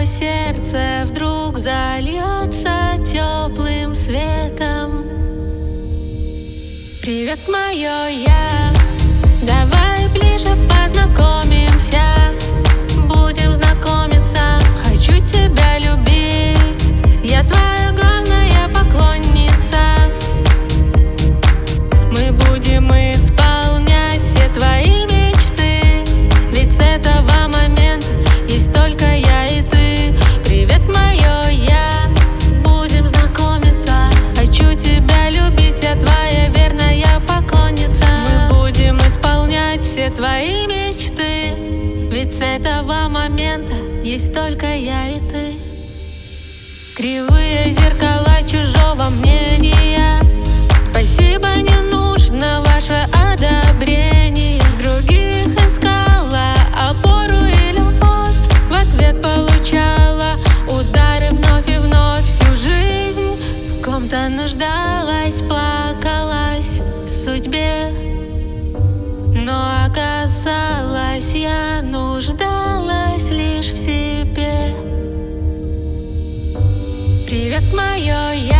мое сердце вдруг зальется теплым светом. Привет, мое я, давай ближе познакомимся. Будем знакомиться, хочу тебя любить. Я твоя главная поклонница. Мы будем исполнять все твои мечты, ведь с этого момента есть только я и ты. Привет, мое я, будем знакомиться. Хочу тебя любить, я твоя верная поклонница. Мы будем исполнять все твои мечты, ведь с этого момента есть только я и ты. Кривые зеркала чужого мнения, спасибо, не нужно ваше одобрение. Других искала опору и любовь, в ответ получала удары вновь и вновь. Всю жизнь в ком-то нуждалась, плакалась судьбе, но оказалось, я нуждалась лишь в себе. Привет, мое я.